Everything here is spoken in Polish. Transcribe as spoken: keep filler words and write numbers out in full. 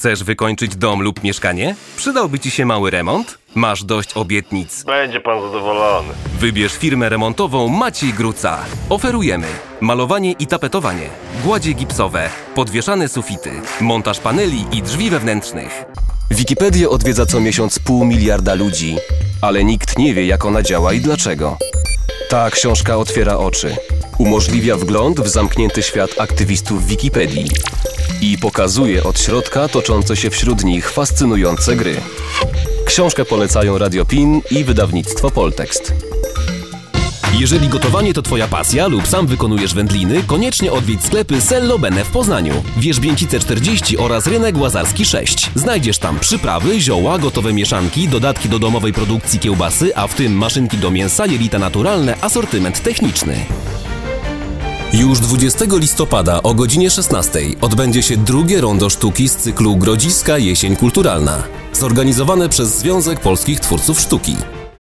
Chcesz wykończyć dom lub mieszkanie? Przydałby Ci się mały remont? Masz dość obietnic? Będzie pan zadowolony. Wybierz firmę remontową Maciej Gruca. Oferujemy malowanie i tapetowanie, gładzie gipsowe, podwieszane sufity, montaż paneli i drzwi wewnętrznych. Wikipedię odwiedza co miesiąc pół miliarda ludzi, ale nikt nie wie, jak ona działa i dlaczego. Ta książka otwiera oczy, umożliwia wgląd w zamknięty świat aktywistów Wikipedii i pokazuje od środka toczące się wśród nich fascynujące gry. Książkę polecają Radio Pin i wydawnictwo Poltekst. Jeżeli gotowanie to Twoja pasja lub sam wykonujesz wędliny, koniecznie odwiedź sklepy Sello Bene w Poznaniu, Wierzbięcice czterdzieści oraz Rynek Łazarski sześć. Znajdziesz tam przyprawy, zioła, gotowe mieszanki, dodatki do domowej produkcji kiełbasy, a w tym maszynki do mięsa, jelita naturalne, asortyment techniczny. Już dwudziestego listopada o godzinie szesnastej odbędzie się drugie rondo sztuki z cyklu Grodziska Jesień Kulturalna, zorganizowane przez Związek Polskich Twórców Sztuki.